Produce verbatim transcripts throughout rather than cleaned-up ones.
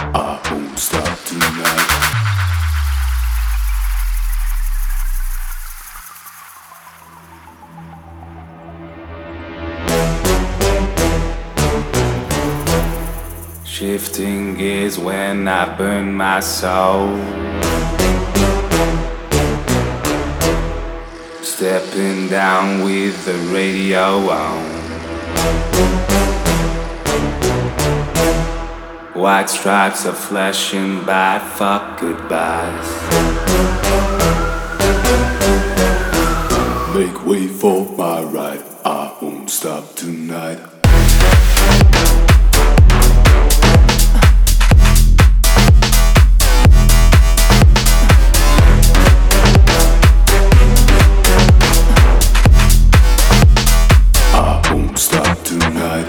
I won't stop tonight. Shifting gears when I burn my soul. Stepping down with the radio on. White stripes are flashing by, fuck goodbyes. Make way for my ride, I won't stop tonight. Stop tonight.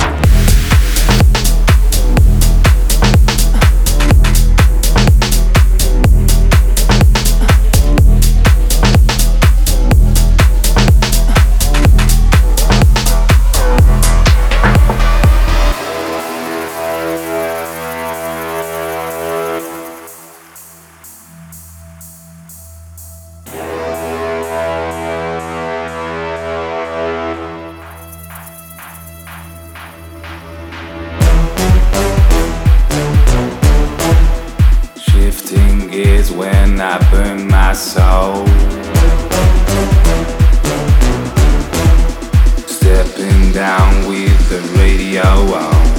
Is when I burn my soul. Stepping down with the radio on.